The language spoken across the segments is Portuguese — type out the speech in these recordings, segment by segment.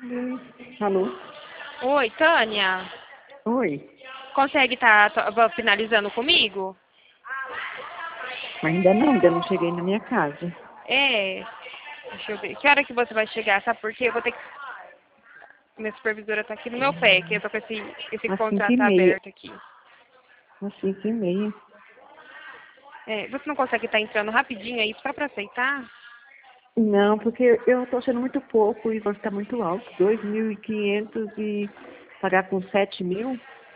Alô? Oi, Tânia. Oi. Consegue estar finalizando comigo? Ainda não cheguei na minha casa. É. Deixa eu ver. Que hora que você vai chegar? Sabe por quê? Eu vou ter que. Minha supervisora tá aqui no meu pé, que eu tô com esse Às 5 e contrato meia. aberto aqui. Às 5 e meia. É, você não consegue estar entrando rapidinho aí só pra aceitar? Não, porque eu tô achando muito pouco e você tá muito alto. 2.500 e pagar com 7.000.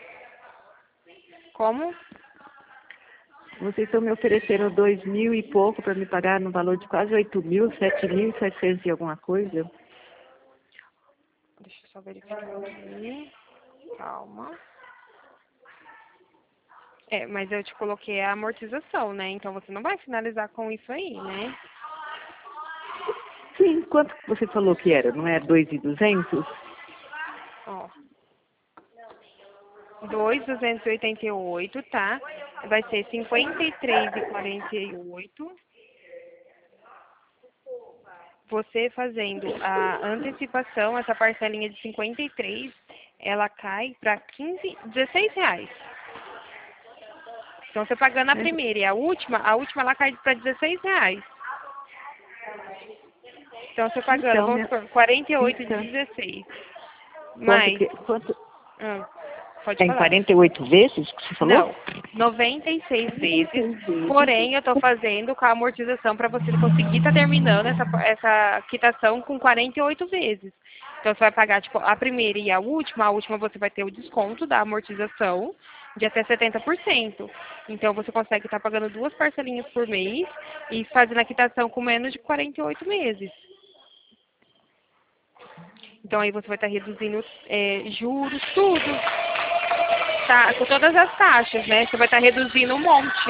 Como? Vocês estão me oferecendo 2.000 e pouco para me pagar no valor de quase 8.000, 7.700 e alguma coisa. Deixa eu só verificar aqui. Calma. É, mas eu te coloquei a amortização, né? Então você não vai finalizar com isso aí, né? Sim, quanto que você falou que era? Não é 2.200? Ó. 2.288, tá? Vai ser 53,48. Você fazendo a antecipação, essa parcelinha de 53, ela cai para 16 reais. Então você pagando a primeira e a última ela cai para 16 reais. Então você pagando, Então, vamos supor, 48 de então, 16. Mais, quanto? ah, pode É em falar. 48 vezes que você falou? Não, 96 vezes. 96 vezes. Porém, eu estou fazendo com a amortização para você conseguir estar terminando essa quitação com 48 vezes. Então, você vai pagar tipo, a primeira e a última você vai ter o desconto da amortização de até 70%. Então, você consegue estar pagando duas parcelinhas por mês e fazendo a quitação com menos de 48 meses. Então, aí você vai estar reduzindo juros, tudo. Tá, com todas as taxas, né? Você vai estar reduzindo um monte.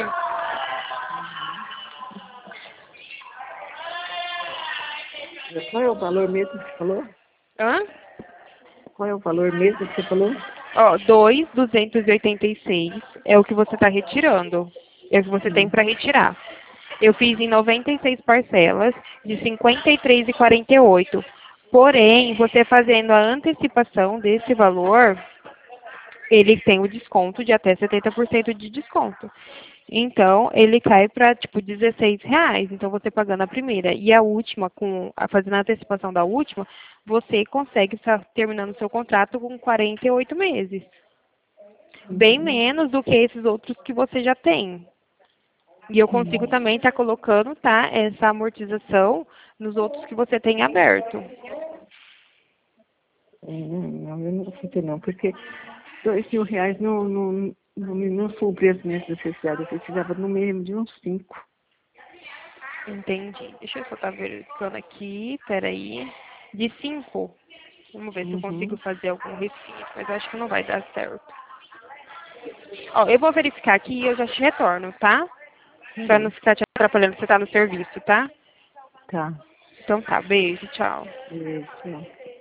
Qual é o valor mesmo que você falou? Hã? Qual é o valor mesmo que você falou? Ó, 2.286 é o que você está retirando. É o que você tem Hum. para retirar. Eu fiz em 96 parcelas de 53,48. Porém, você fazendo a antecipação desse valor, ele tem o desconto de até 70% de desconto. Então, ele cai para, tipo, 16 reais. Então, você pagando a primeira e a última, fazendo a antecipação da última, você consegue estar terminando o seu contrato com 48 meses. Bem Uhum. menos do que esses outros que você já tem. E eu consigo Uhum. também estar colocando, tá, essa amortização nos outros que você tem aberto. Não, eu não aceitei não, porque 2.000 reais não supre as minhas necessidades. Eu precisava no mínimo de uns 5. Entendi. Deixa eu só estar verificando aqui, peraí. De 5. Vamos ver se eu consigo Uhum. fazer algum respiro, mas eu acho que não vai dar certo. Ó, eu vou verificar aqui e eu já te retorno, tá? Tá Pra não bom. ficar te atrapalhando, você tá no serviço, tá? Tá. Então tá, beijo, tchau. Isso.